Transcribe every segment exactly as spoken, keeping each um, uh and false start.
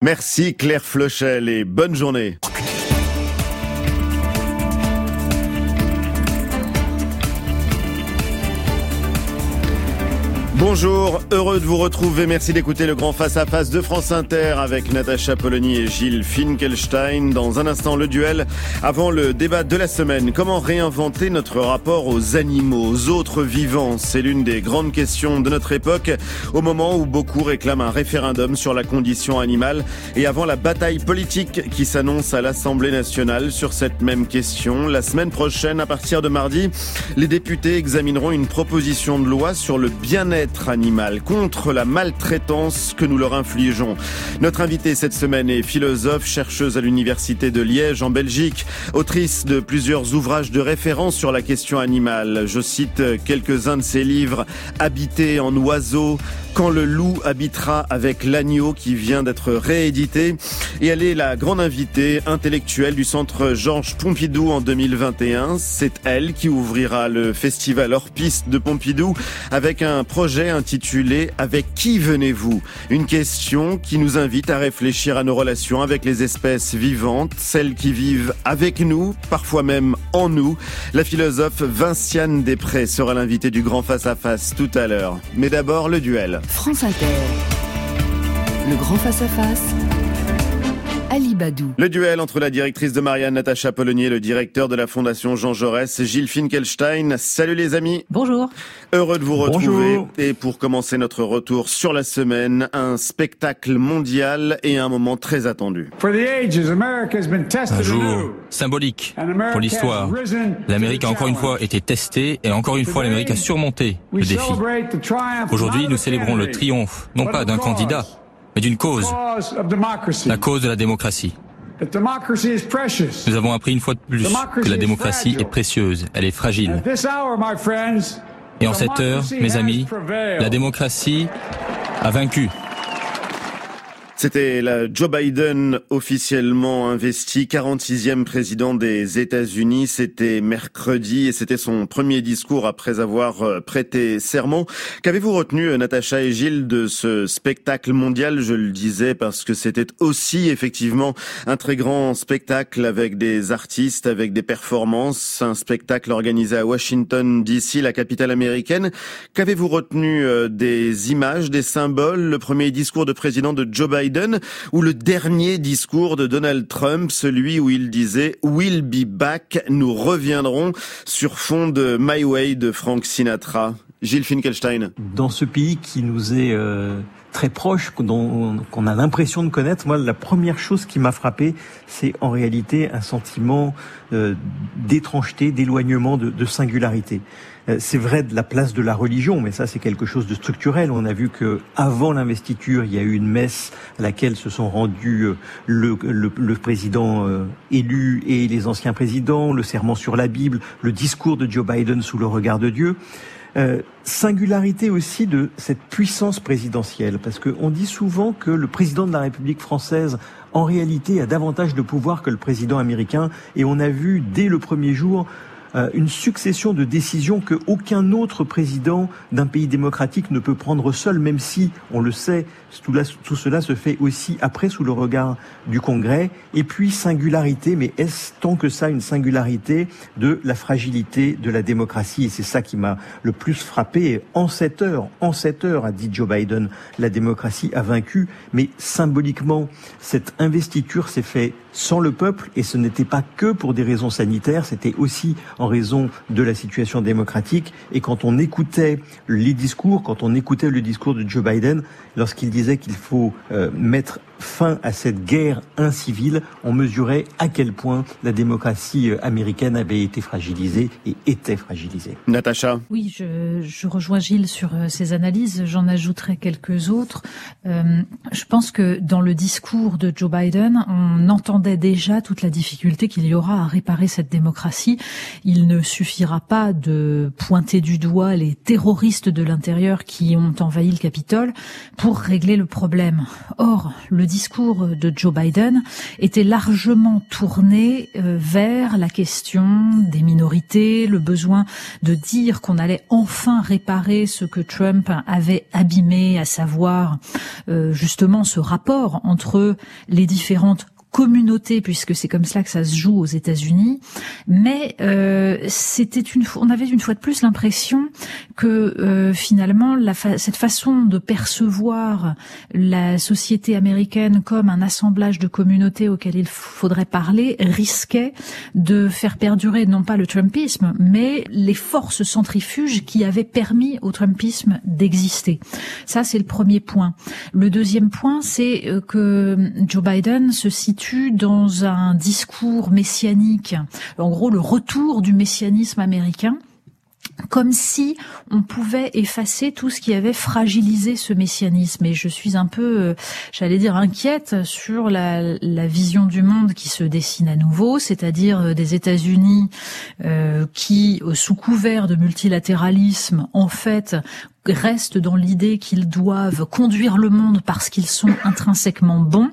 Merci Claire Flochel et bonne journée. Bonjour, heureux de vous retrouver. Merci d'écouter le grand face-à-face de France Inter avec Natacha Polony et Gilles Finkelstein. Dans un instant, le duel avant le débat de la semaine. Comment réinventer notre rapport aux animaux, aux autres vivants? C'est l'une des grandes questions de notre époque, au moment où beaucoup réclament un référendum sur la condition animale et avant la bataille politique qui s'annonce à l'Assemblée nationale sur cette même question. La semaine prochaine, à partir de mardi, les députés examineront une proposition de loi sur le bien-être animal, contre la maltraitance que nous leur infligeons. Notre invitée cette semaine est philosophe, chercheuse à l'université de Liège en Belgique, autrice de plusieurs ouvrages de référence sur la question animale. Je cite quelques-uns de ses livres: Habiter en oiseau, Quand le loup habitera avec l'agneau, qui vient d'être réédité. Et elle est la grande invitée intellectuelle du Centre Georges Pompidou en deux mille vingt et un. C'est elle qui ouvrira le festival hors piste de Pompidou avec un projet intitulé « Avec qui venez-vous ?» Une question qui nous invite à réfléchir à nos relations avec les espèces vivantes, celles qui vivent avec nous, parfois même en nous. La philosophe Vinciane Després sera l'invitée du grand face-à-face tout à l'heure. Mais d'abord, le duel. France Inter. Le grand face-à-face. Ali Badou. Le duel entre la directrice de Marianne, Natacha Polony, et le directeur de la Fondation Jean Jaurès, Gilles Finkelstein. Salut les amis. Bonjour. Heureux de vous retrouver. Bonjour. Et pour commencer notre retour sur la semaine, un spectacle mondial et un moment très attendu. Un jour symbolique pour l'histoire. L'Amérique a encore une fois été testée et encore une fois l'Amérique a surmonté le défi. Aujourd'hui, nous célébrons le triomphe, non pas d'un candidat, mais d'une cause, la cause de la démocratie. Nous avons appris une fois de plus que la démocratie est précieuse, elle est fragile. Et en cette heure, mes amis, la démocratie a vaincu. C'était la Joe Biden officiellement investi, quarante-sixième président des États-Unis. C'était mercredi et c'était son premier discours après avoir prêté serment. Qu'avez-vous retenu, Natacha et Gilles, de ce spectacle mondial? Je le disais parce que c'était aussi effectivement un très grand spectacle avec des artistes, avec des performances. Un spectacle organisé à Washington D C, la capitale américaine. Qu'avez-vous retenu des images, des symboles? Le premier discours de président de Joe Biden ou le dernier discours de Donald Trump, celui où il disait « We'll be back », nous reviendrons, sur fond de My Way de Frank Sinatra. Gilles Finkelstein. Dans ce pays qui nous est euh, très proche, dont, qu'on a l'impression de connaître, moi, la première chose qui m'a frappé, c'est en réalité un sentiment euh, d'étrangeté, d'éloignement, de, de singularité. Euh, c'est vrai de la place de la religion, mais ça, c'est quelque chose de structurel. On a vu que avant l'investiture, il y a eu une messe à laquelle se sont rendus euh, le, le, le président euh, élu et les anciens présidents, le serment sur la Bible, le discours de Joe Biden sous le regard de Dieu. Euh, singularité aussi de cette puissance présidentielle, parce qu'on dit souvent que le président de la République française, en réalité, a davantage de pouvoir que le président américain, et on a vu dès le premier jour euh, une succession de décisions que aucun autre président d'un pays démocratique ne peut prendre seul, même si, on le sait, tout, là, tout cela se fait aussi après sous le regard du Congrès. Et puis singularité, mais est-ce tant que ça une singularité de la fragilité de la démocratie? Et c'est ça qui m'a le plus frappé. En cette heure, en cette heure, a dit Joe Biden, la démocratie a vaincu. Mais symboliquement, cette investiture s'est faite sans le peuple, et ce n'était pas que pour des raisons sanitaires, c'était aussi en raison de la situation démocratique. Et quand on écoutait les discours, quand on écoutait le discours de Joe Biden, lorsqu'il disait qu'il faut euh, mettre fin à cette guerre incivile, on mesurait à quel point la démocratie américaine avait été fragilisée et était fragilisée. Natacha. Oui, je, je rejoins Gilles sur ces analyses. J'en ajouterai quelques autres. Euh, je pense que dans le discours de Joe Biden, on entendait déjà toute la difficulté qu'il y aura à réparer cette démocratie. Il ne suffira pas de pointer du doigt les terroristes de l'intérieur qui ont envahi le Capitole pour régler le problème. Or, le discours de Joe Biden était largement tourné euh, vers la question des minorités, le besoin de dire qu'on allait enfin réparer ce que Trump avait abîmé, à savoir euh, justement ce rapport entre les différentes communauté, puisque c'est comme cela que ça se joue aux États-Unis, mais euh, c'était une, on avait une fois de plus l'impression que euh, finalement la fa- cette façon de percevoir la société américaine comme un assemblage de communautés auxquelles il faudrait parler risquait de faire perdurer non pas le Trumpisme, mais les forces centrifuges qui avaient permis au Trumpisme d'exister. Ça, c'est le premier point. Le deuxième point, c'est que Joe Biden se situe dans un discours messianique, en gros le retour du messianisme américain, comme si on pouvait effacer tout ce qui avait fragilisé ce messianisme. Et je suis un peu, euh, j'allais dire, inquiète sur la, la vision du monde qui se dessine à nouveau, c'est-à-dire euh, des États-Unis euh, qui, euh, sous couvert de multilatéralisme, en fait, restent dans l'idée qu'ils doivent conduire le monde parce qu'ils sont intrinsèquement bons,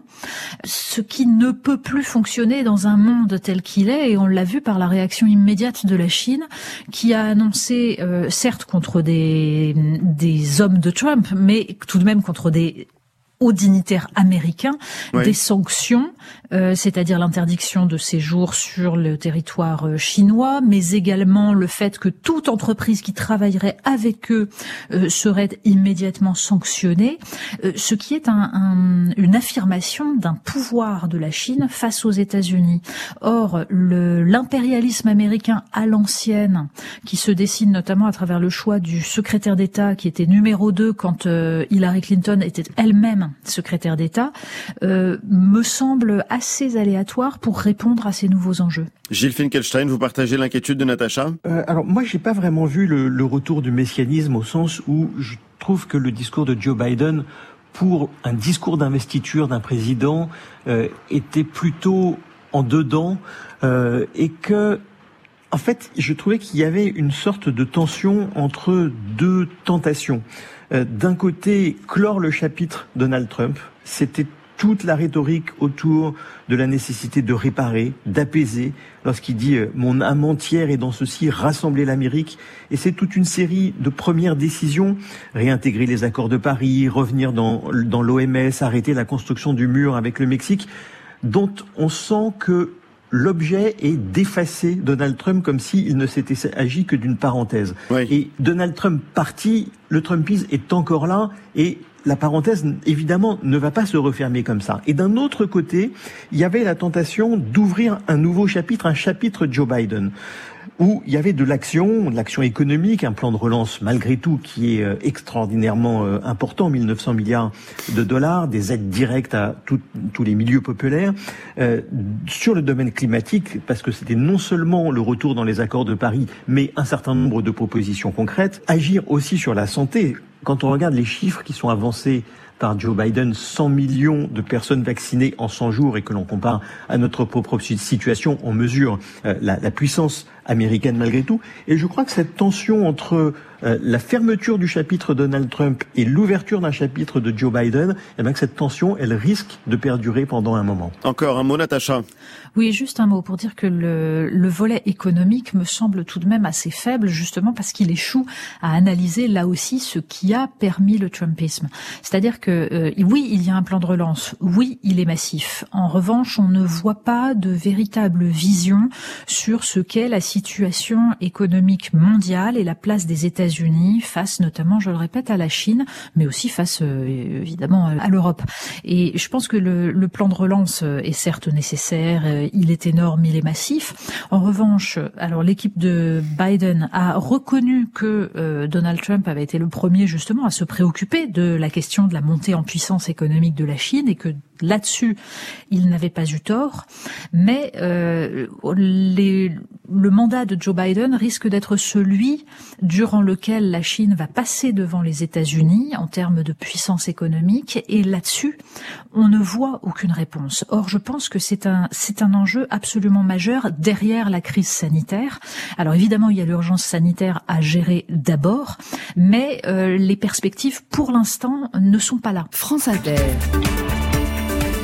ce qui ne peut plus fonctionner dans un monde tel qu'il est, et on l'a vu par la réaction immédiate de la Chine, qui a annoncé, euh, certes contre des, des hommes de Trump, mais tout de même contre des aux dignitaires américains, oui. des sanctions, euh, c'est-à-dire l'interdiction de séjour sur le territoire euh, chinois, mais également le fait que toute entreprise qui travaillerait avec eux euh, serait immédiatement sanctionnée, euh, ce qui est un, un, une affirmation d'un pouvoir de la Chine face aux États-Unis. Or, le, l'impérialisme américain à l'ancienne, qui se dessine notamment à travers le choix du secrétaire d'État qui était numéro deux quand euh, Hillary Clinton était elle-même secrétaire d'État, euh, me semble assez aléatoire pour répondre à ces nouveaux enjeux. Gilles Finkelstein, vous partagez l'inquiétude de Natacha ? euh, Alors moi, j'ai pas vraiment vu le, le retour du messianisme, au sens où je trouve que le discours de Joe Biden, pour un discours d'investiture d'un président, euh, était plutôt en dedans, euh, et que en fait, je trouvais qu'il y avait une sorte de tension entre deux tentations. Euh, d'un côté, clore le chapitre Donald Trump, c'était toute la rhétorique autour de la nécessité de réparer, d'apaiser, lorsqu'il dit euh, « mon âme entière est dans ceci, rassembler l'Amérique ». Et c'est toute une série de premières décisions, réintégrer les accords de Paris, revenir dans, dans l'O M S, arrêter la construction du mur avec le Mexique, dont on sent que l'objet est d'effacer Donald Trump comme s'il ne s'était agi que d'une parenthèse. Oui. Et Donald Trump parti, le Trumpisme est encore là, et la parenthèse, évidemment, ne va pas se refermer comme ça. Et d'un autre côté, il y avait la tentation d'ouvrir un nouveau chapitre, un chapitre Joe Biden, où il y avait de l'action, de l'action économique, un plan de relance malgré tout qui est euh, extraordinairement euh, important, mille neuf cents milliards de dollars, des aides directes à tout, tous les milieux populaires, euh, sur le domaine climatique, parce que c'était non seulement le retour dans les accords de Paris, mais un certain nombre de propositions concrètes, agir aussi sur la santé. Quand on regarde les chiffres qui sont avancés par Joe Biden, cent millions de personnes vaccinées en cent jours, et que l'on compare à notre propre situation, on mesure euh, la, la puissance américaine malgré tout. Et je crois que cette tension entre euh, la fermeture du chapitre Donald Trump et l'ouverture d'un chapitre de Joe Biden, eh bien que cette tension, elle risque de perdurer pendant un moment. Encore un mot, Natacha. Oui, juste un mot pour dire que le, le volet économique me semble tout de même assez faible, justement parce qu'il échoue à analyser là aussi ce qui a permis le Trumpisme. C'est-à-dire que euh, oui, il y a un plan de relance, oui, il est massif. En revanche, on ne voit pas de véritable vision sur ce qu'est la situation économique mondiale et la place des États-Unis face notamment, je le répète, à la Chine, mais aussi face euh, évidemment à l'Europe. Et je pense que le, le plan de relance est certes nécessaire, il est énorme, il est massif. En revanche, alors l'équipe de Biden a reconnu que euh, Donald Trump avait été le premier justement à se préoccuper de la question de la montée en puissance économique de la Chine, et que là-dessus, il n'avait pas eu tort. Mais euh, les, le mandat de Joe Biden risque d'être celui durant lequel la Chine va passer devant les États-Unis en termes de puissance économique, et là-dessus, on ne voit aucune réponse. Or, je pense que c'est un, c'est un enjeu absolument majeur derrière la crise sanitaire. Alors évidemment, il y a l'urgence sanitaire à gérer d'abord, mais euh, les perspectives, pour l'instant, ne sont pas là. France Inter.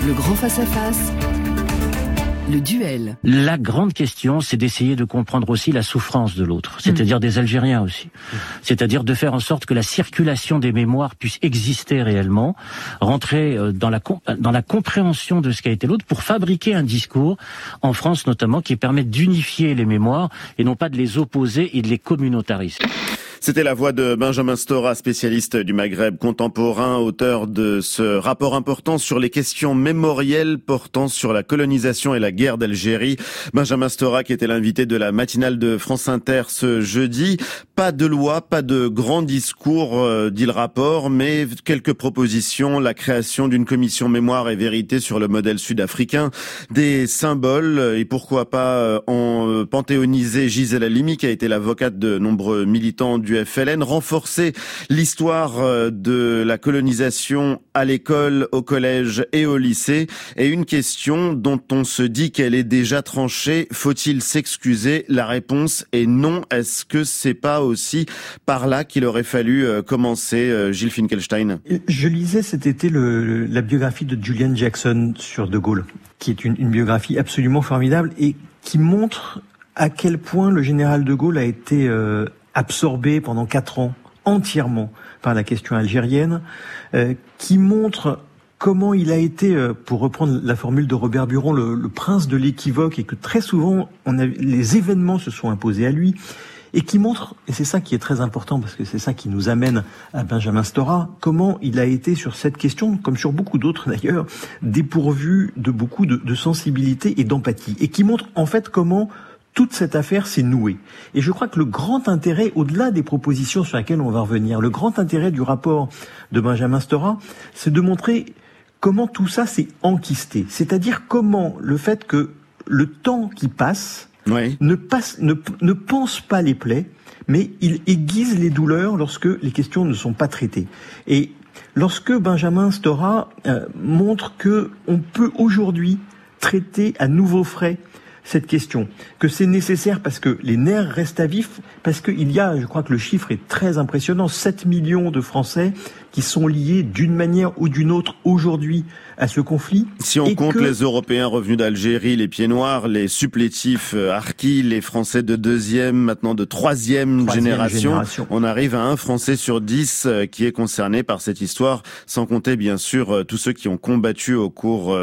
Le grand face-à-face, le duel. La grande question, c'est d'essayer de comprendre aussi la souffrance de l'autre, c'est-à-dire mmh. des Algériens aussi. Mmh. C'est-à-dire de faire en sorte que la circulation des mémoires puisse exister réellement, rentrer dans la, dans la compréhension de ce qu'a été l'autre pour fabriquer un discours, en France notamment, qui permette d'unifier les mémoires et non pas de les opposer et de les communautariser. C'était la voix de Benjamin Stora, spécialiste du Maghreb contemporain, auteur de ce rapport important sur les questions mémorielles portant sur la colonisation et la guerre d'Algérie. Benjamin Stora qui était l'invité de la matinale de France Inter ce jeudi. Pas de loi, pas de grand discours, euh, dit le rapport, mais quelques propositions. La création d'une commission mémoire et vérité sur le modèle sud-africain, des symboles et pourquoi pas en panthéoniser Gisèle Halimi qui a été l'avocate de nombreux militants du F L N, renforcer l'histoire de la colonisation à l'école, au collège et au lycée. Et une question dont on se dit qu'elle est déjà tranchée, faut-il s'excuser? La réponse est non. Est-ce que c'est pas aussi par là qu'il aurait fallu commencer, Gilles Finkelstein? Je lisais cet été le, la biographie de Julian Jackson sur De Gaulle, qui est une, une biographie absolument formidable et qui montre à quel point le général de Gaulle a été euh, absorbé pendant quatre ans entièrement par la question algérienne, euh, qui montre comment il a été, euh, pour reprendre la formule de Robert Buron, le, le prince de l'équivoque, et que très souvent on a, les événements se sont imposés à lui, et qui montre, et c'est ça qui est très important parce que c'est ça qui nous amène à Benjamin Stora, comment il a été sur cette question, comme sur beaucoup d'autres d'ailleurs, dépourvu de beaucoup de, de sensibilité et d'empathie, et qui montre en fait comment toute cette affaire s'est nouée. Et je crois que le grand intérêt, au-delà des propositions sur lesquelles on va revenir, le grand intérêt du rapport de Benjamin Stora, c'est de montrer comment tout ça s'est enquisté. C'est-à-dire comment le fait que le temps qui passe, oui. ne, passe ne, ne pense pas les plaies, mais il aiguise les douleurs lorsque les questions ne sont pas traitées. Et lorsque Benjamin Stora euh, montre que on peut aujourd'hui traiter à nouveau frais cette question, que c'est nécessaire parce que les nerfs restent à vif, parce qu'il y a, je crois que le chiffre est très impressionnant, sept millions de Français qui sont liés d'une manière ou d'une autre aujourd'hui à ce conflit. Si on compte que... les Européens revenus d'Algérie, les pieds noirs, les supplétifs harkis, les Français de deuxième, maintenant de troisième, troisième génération, génération, on arrive à un Français sur dix qui est concerné par cette histoire, sans compter bien sûr tous ceux qui ont combattu au cours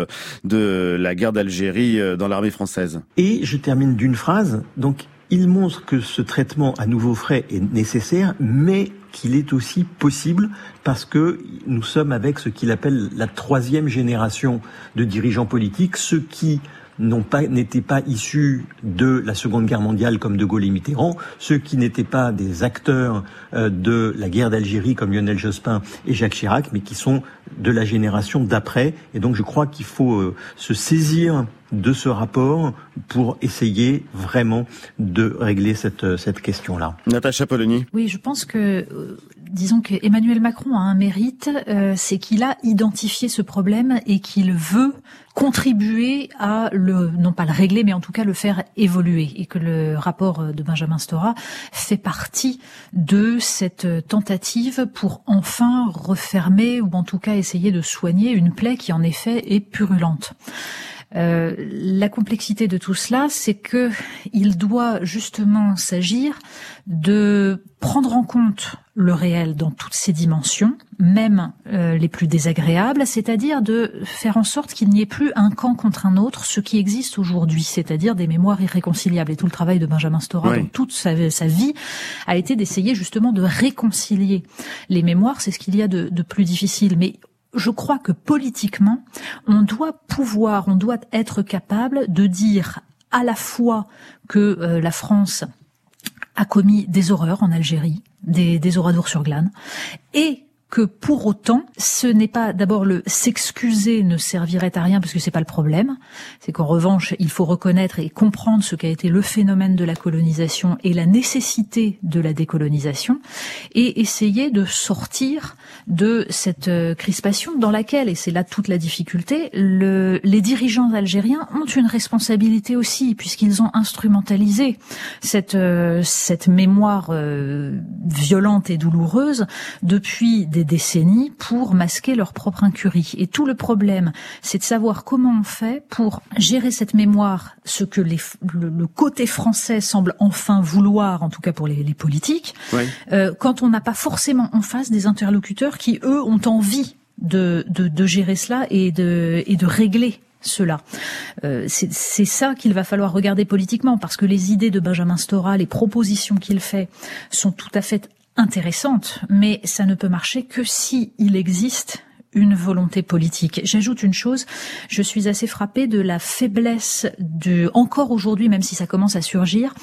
de la guerre d'Algérie dans l'armée française. Et je termine d'une phrase, donc il montre que ce traitement à nouveau frais est nécessaire, mais qu'il est aussi possible parce que nous sommes avec ce qu'il appelle la troisième génération de dirigeants politiques, ceux qui n'ont pas, n'étaient pas issus de la Seconde Guerre mondiale comme De Gaulle et Mitterrand, ceux qui n'étaient pas des acteurs euh, de la guerre d'Algérie comme Lionel Jospin et Jacques Chirac, mais qui sont de la génération d'après. Et donc je crois qu'il faut euh, se saisir de ce rapport pour essayer vraiment de régler cette, cette question-là. Natacha Polony. Oui, je pense que, euh, disons que Emmanuel Macron a un mérite, euh, c'est qu'il a identifié ce problème et qu'il veut contribuer à le, non pas le régler, mais en tout cas le faire évoluer. Et que le rapport de Benjamin Stora fait partie de cette tentative pour enfin refermer, ou en tout cas essayer de soigner une plaie qui en effet est purulente. Euh, la complexité de tout cela, c'est que il doit justement s'agir de prendre en compte le réel dans toutes ses dimensions, même euh, les plus désagréables, c'est-à-dire de faire en sorte qu'il n'y ait plus un camp contre un autre, ce qui existe aujourd'hui, c'est-à-dire des mémoires irréconciliables. Et tout le travail de Benjamin Stora, oui. dans toute sa, sa vie, a été d'essayer justement de réconcilier les mémoires. C'est ce qu'il y a de, de plus difficile, mais je crois que politiquement, on doit pouvoir, on doit être capable de dire à la fois que euh, la France a commis des horreurs en Algérie, des, des Oradour-sur-Glane, et que pour autant, ce n'est pas d'abord le s'excuser ne servirait à rien parce que c'est pas le problème. C'est qu'en revanche, il faut reconnaître et comprendre ce qu'a été le phénomène de la colonisation et la nécessité de la décolonisation et essayer de sortir de cette euh, crispation dans laquelle, et c'est là toute la difficulté, le, les dirigeants algériens ont une responsabilité aussi puisqu'ils ont instrumentalisé cette, euh, cette mémoire euh, violente et douloureuse depuis des des décennies pour masquer leur propre incurie. Et tout le problème, c'est de savoir comment on fait pour gérer cette mémoire, ce que les, le, le côté français semble enfin vouloir, en tout cas pour les, les politiques, oui. euh, quand on n'a pas forcément en face des interlocuteurs qui, eux, ont envie de, de, de gérer cela et de, et de régler cela. Euh, c'est, c'est ça qu'il va falloir regarder politiquement, parce que les idées de Benjamin Stora, les propositions qu'il fait sont tout à fait intéressantes, mais ça ne peut marcher que si il existe une volonté politique. J'ajoute une chose, je suis assez frappée de la faiblesse de, encore aujourd'hui, même si ça commence à surgir,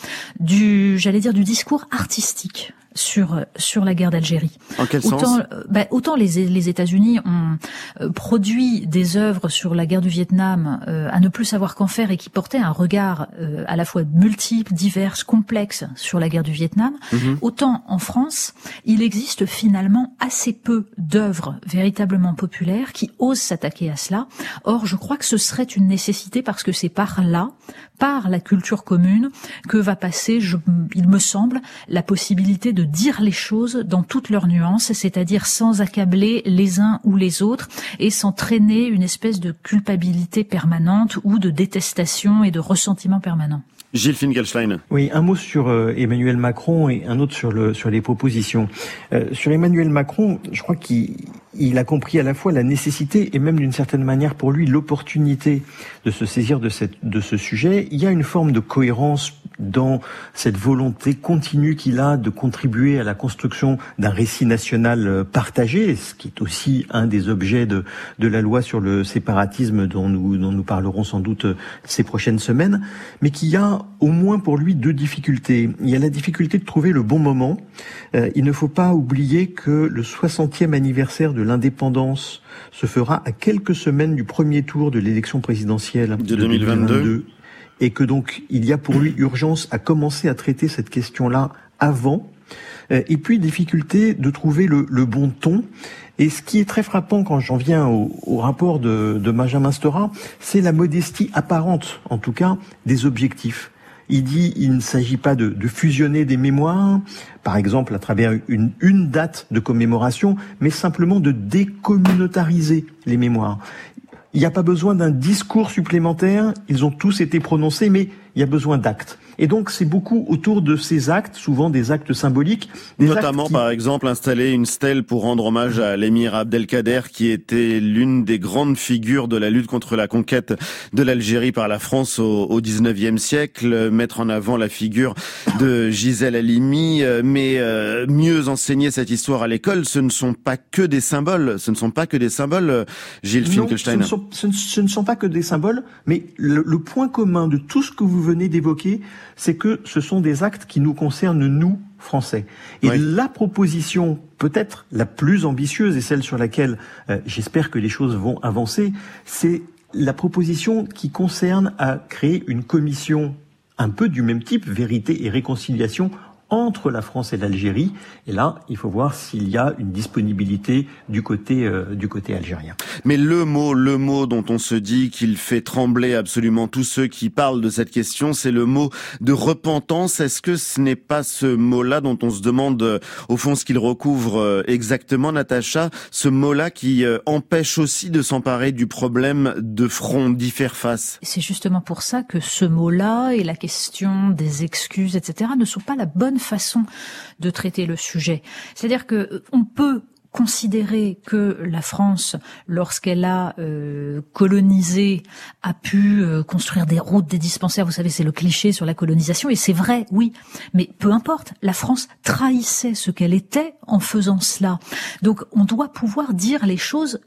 du, j'allais dire, du discours artistique sur sur la guerre d'Algérie. En quel autant, sens bah, autant les les États-Unis ont euh, produit des œuvres sur la guerre du Vietnam euh, à ne plus savoir qu'en faire et qui portaient un regard euh, à la fois multiple, divers, complexe sur la guerre du Vietnam. Mm-hmm. Autant en France, il existe finalement assez peu d'œuvres véritablement populaires qui osent s'attaquer à cela. Or, je crois que ce serait une nécessité parce que c'est par là, par la culture commune, que va passer, je, il me semble, la possibilité de dire les choses dans toutes leurs nuances, c'est-à-dire sans accabler les uns ou les autres et sans traîner une espèce de culpabilité permanente ou de détestation et de ressentiment permanent. Gilles Finkelstein. Oui, un mot sur euh, Emmanuel Macron et un autre sur le sur les propositions. Euh, sur Emmanuel Macron, je crois qu'il il a compris à la fois la nécessité et même d'une certaine manière pour lui l'opportunité de se saisir de cette de ce sujet. Il y a une forme de cohérence dans cette volonté continue qu'il a de contribuer à la construction d'un récit national partagé, ce qui est aussi un des objets de de la loi sur le séparatisme dont nous dont nous parlerons sans doute ces prochaines semaines, mais qu'il y a au moins pour lui deux difficultés. Il y a la difficulté de trouver le bon moment. Euh, il ne faut pas oublier que le soixantième anniversaire de l'indépendance se fera à quelques semaines du premier tour de l'élection présidentielle de, de deux mille vingt-deux. deux mille vingt-deux, et que donc il y a pour lui urgence à commencer à traiter cette question-là avant. Euh, et puis difficulté de trouver le, le bon ton. Et ce qui est très frappant quand j'en viens au, au rapport de, de Benjamin Stora, c'est la modestie apparente, en tout cas, des objectifs. Il dit il ne s'agit pas de, de fusionner des mémoires, par exemple à travers une, une date de commémoration, mais simplement de décommunautariser les mémoires. Il n'y a pas besoin d'un discours supplémentaire, ils ont tous été prononcés, mais il y a besoin d'actes. Et donc c'est beaucoup autour de ces actes, souvent des actes symboliques. Des Notamment actes qui... par exemple installer une stèle pour rendre hommage à l'émir Abdelkader qui était l'une des grandes figures de la lutte contre la conquête de l'Algérie par la France au, au dix-neuvième siècle, mettre en avant la figure de Gisèle Halimi, mais euh, mieux enseigner cette histoire à l'école, ce ne sont pas que des symboles, ce ne sont pas que des symboles, Gilles non, Finkelstein. Ce ne, sont, ce, ne, ce ne sont pas que des symboles, mais le, le point commun de tout ce que vous venez d'évoquer, c'est que ce sont des actes qui nous concernent, nous, Français. Et oui. La proposition peut-être la plus ambitieuse et celle sur laquelle euh, j'espère que les choses vont avancer, c'est la proposition qui concerne à créer une commission un peu du même type, vérité et réconciliation, entre la France et l'Algérie. Et là, il faut voir s'il y a une disponibilité du côté euh, du côté algérien. Mais le mot, le mot dont on se dit qu'il fait trembler absolument tous ceux qui parlent de cette question, c'est le mot de repentance. Est-ce que ce n'est pas ce mot-là dont on se demande euh, au fond ce qu'il recouvre euh, exactement, Natacha, ce mot-là qui euh, empêche aussi de s'emparer du problème de front, d'y faire face? C'est justement pour ça que ce mot-là et la question des excuses, et cetera, ne sont pas la bonne façon de traiter le sujet. C'est-à-dire que on peut considérer que la France, lorsqu'elle a euh, colonisé, a pu euh, construire des routes, des dispensaires, vous savez, c'est le cliché sur la colonisation, et c'est vrai, oui, mais peu importe, la France trahissait ce qu'elle était en faisant cela. Donc on doit pouvoir dire les choses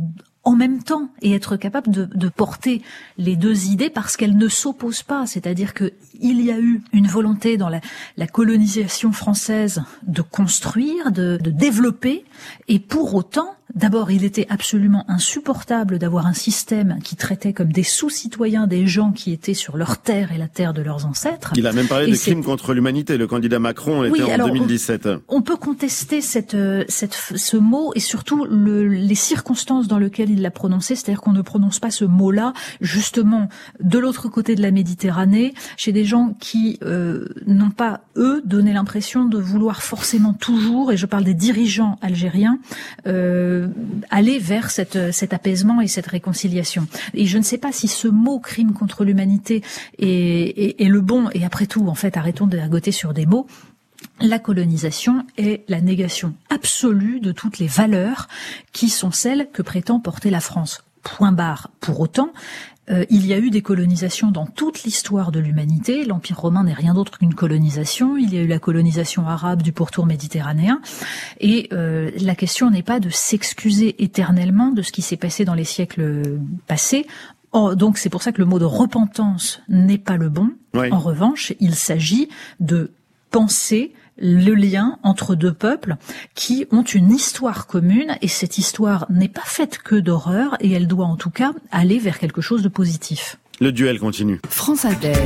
en même temps et être capable de, de porter les deux idées parce qu'elles ne s'opposent pas. C'est-à-dire que il y a eu une volonté dans la, la colonisation française de construire, de, de développer, et pour autant D'abord, il était absolument insupportable d'avoir un système qui traitait comme des sous-citoyens des gens qui étaient sur leur terre et la terre de leurs ancêtres. Il a même parlé et de crimes contre l'humanité. Le candidat Macron était oui, en alors, deux mille dix-sept. On, on peut contester cette, cette, ce mot et surtout le, les circonstances dans lesquelles il l'a prononcé. C'est-à-dire qu'on ne prononce pas ce mot-là, justement, de l'autre côté de la Méditerranée, chez des gens qui euh, n'ont pas, eux, donné l'impression de vouloir forcément toujours, et je parle des dirigeants algériens, euh, aller vers cette, cet apaisement et cette réconciliation. Et je ne sais pas si ce mot crime contre l'humanité est, est, est le bon, et après tout, en fait, arrêtons d'ergoter sur des mots. La colonisation est la négation absolue de toutes les valeurs qui sont celles que prétend porter la France. Point barre. Pour autant, Euh, il y a eu des colonisations dans toute l'histoire de l'humanité. L'Empire romain n'est rien d'autre qu'une colonisation. Il y a eu la colonisation arabe du pourtour méditerranéen. Et euh, la question n'est pas de s'excuser éternellement de ce qui s'est passé dans les siècles passés. Oh, donc c'est pour ça que le mot de repentance n'est pas le bon. Oui. En revanche, il s'agit de penser le lien entre deux peuples qui ont une histoire commune, et cette histoire n'est pas faite que d'horreur, et elle doit en tout cas aller vers quelque chose de positif. Le duel continue. France Inter.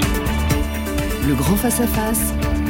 Le grand face-à-face.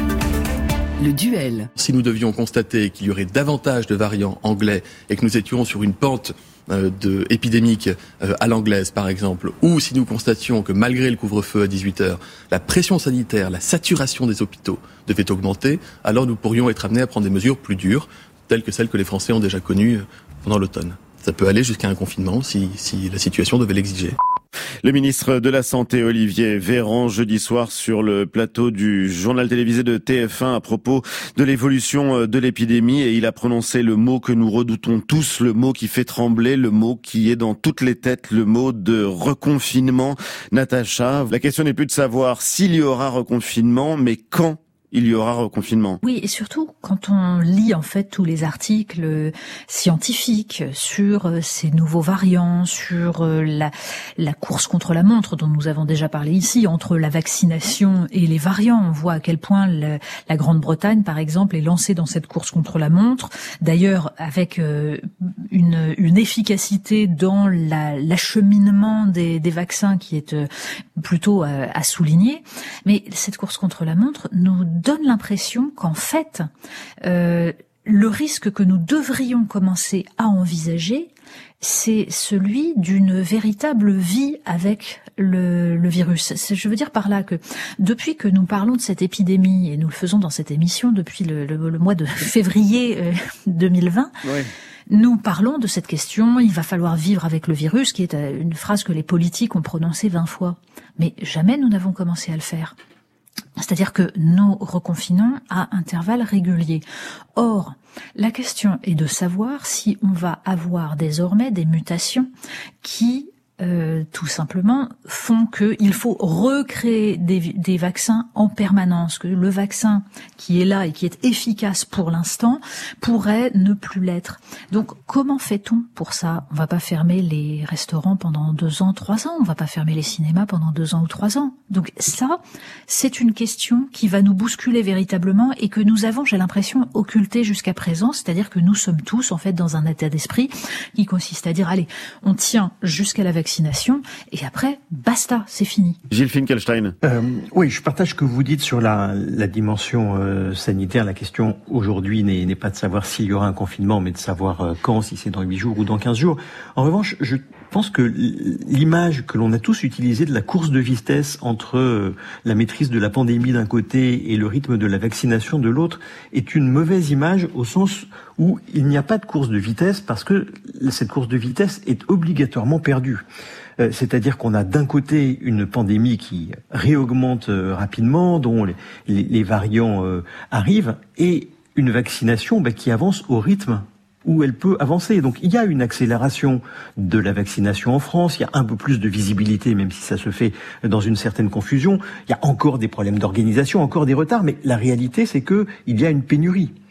Le duel. Si nous devions constater qu'il y aurait davantage de variants anglais et que nous étions sur une pente euh, de épidémique euh, à l'anglaise par exemple, ou si nous constations que malgré le couvre-feu à dix-huit heures, la pression sanitaire, la saturation des hôpitaux devait augmenter, alors nous pourrions être amenés à prendre des mesures plus dures, telles que celles que les Français ont déjà connues pendant l'automne. Ça peut aller jusqu'à un confinement si, si la situation devait l'exiger. Le ministre de la Santé, Olivier Véran, jeudi soir sur le plateau du journal télévisé de T F un à propos de l'évolution de l'épidémie, et il a prononcé le mot que nous redoutons tous, le mot qui fait trembler, le mot qui est dans toutes les têtes, le mot de reconfinement. Natacha, la question n'est plus de savoir s'il y aura reconfinement, mais quand il y aura reconfinement. Oui, et surtout, quand on lit en fait tous les articles scientifiques sur ces nouveaux variants, sur la, la course contre la montre dont nous avons déjà parlé ici, entre la vaccination et les variants, on voit à quel point le, la Grande-Bretagne, par exemple, est lancée dans cette course contre la montre, d'ailleurs avec euh, une, une efficacité dans la, l'acheminement des, des vaccins qui est euh, plutôt à, à souligner. Mais cette course contre la montre nous donne l'impression qu'en fait, euh, le risque que nous devrions commencer à envisager, c'est celui d'une véritable vie avec le, le virus. Je veux dire par là que depuis que nous parlons de cette épidémie, et nous le faisons dans cette émission depuis le, le, le mois de février euh, deux mille vingt, oui. Nous parlons de cette question, il va falloir vivre avec le virus, qui est une phrase que les politiques ont prononcée vingt fois. Mais jamais nous n'avons commencé à le faire. C'est-à-dire que nous reconfinons à intervalles réguliers. Or, la question est de savoir si on va avoir désormais des mutations qui, euh, tout simplement, font qu'il faut recréer des, des vaccins en permanence, que le vaccin qui est là et qui est efficace pour l'instant pourrait ne plus l'être. Donc, comment fait-on pour ça? On va pas fermer les restaurants pendant deux ans, trois ans, on va pas fermer les cinémas pendant deux ans ou trois ans. Donc ça, c'est une question qui va nous bousculer véritablement et que nous avons, j'ai l'impression, occulté jusqu'à présent, c'est-à-dire que nous sommes tous, en fait, dans un état d'esprit qui consiste à dire, allez, on tient jusqu'à la vaccination et après, basta, c'est fini. Gilles Finkelstein. Euh, oui, je partage ce que vous dites sur la, la dimension euh, sanitaire. La question aujourd'hui n'est, n'est pas de savoir s'il y aura un confinement, mais de savoir euh, quand, si c'est dans huit jours ou dans quinze jours. En revanche, je Je pense que l'image que l'on a tous utilisée de la course de vitesse entre la maîtrise de la pandémie d'un côté et le rythme de la vaccination de l'autre est une mauvaise image, au sens où il n'y a pas de course de vitesse, parce que cette course de vitesse est obligatoirement perdue. Euh, c'est-à-dire qu'on a d'un côté une pandémie qui réaugmente euh, rapidement, dont les, les, les variants euh, arrivent, et une vaccination bah, qui avance au rythme où elle peut avancer. Donc il y a une accélération de la vaccination en France, il y a un peu plus de visibilité, même si ça se fait dans une certaine confusion. Il y a encore des problèmes d'organisation, encore des retards, mais la réalité c'est que il y a une pénurie.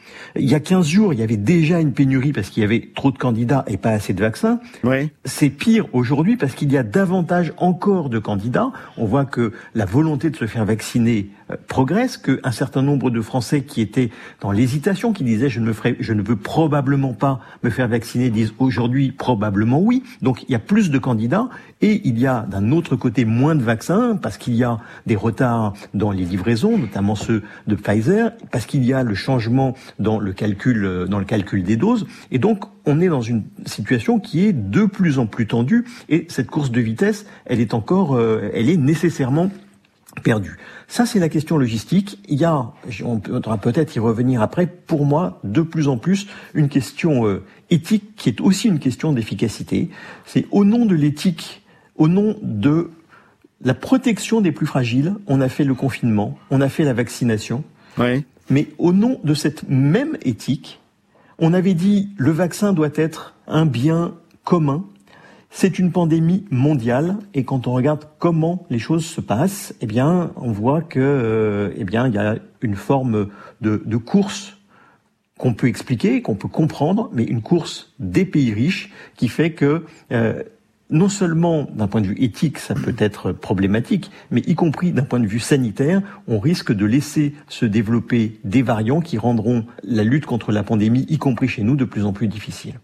Il y a quinze jours, il y avait déjà une pénurie parce qu'il y avait trop de candidats et pas assez de vaccins. Oui. C'est pire aujourd'hui parce qu'il y a davantage encore de candidats. On voit que la volonté de se faire vacciner euh, progresse, qu'un certain nombre de Français qui étaient dans l'hésitation, qui disaient je ne me ferai, je ne veux probablement pas me faire vacciner, disent aujourd'hui probablement oui. Donc il y a plus de candidats et il y a d'un autre côté moins de vaccins parce qu'il y a des retards dans les livraisons, notamment ceux de Pfizer, parce qu'il y a le changement dans le calcul, dans le calcul des doses. Et donc, on est dans une situation qui est de plus en plus tendue. Et cette course de vitesse, elle est encore, euh, elle est nécessairement perdue. Ça, c'est la question logistique. Il y a, on pourra peut-être y revenir après, pour moi, de plus en plus, une question euh, éthique qui est aussi une question d'efficacité. C'est au nom de l'éthique, au nom de la protection des plus fragiles, on a fait le confinement, on a fait la vaccination. Oui. Mais au nom de cette même éthique, on avait dit le vaccin doit être un bien commun. C'est une pandémie mondiale et quand on regarde comment les choses se passent, eh bien, on voit que, euh, eh bien, il y a une forme de, de course qu'on peut expliquer, qu'on peut comprendre, mais une course des pays riches qui fait que euh, non seulement d'un point de vue éthique, ça peut être problématique, mais y compris d'un point de vue sanitaire, on risque de laisser se développer des variants qui rendront la lutte contre la pandémie, y compris chez nous, de plus en plus difficile.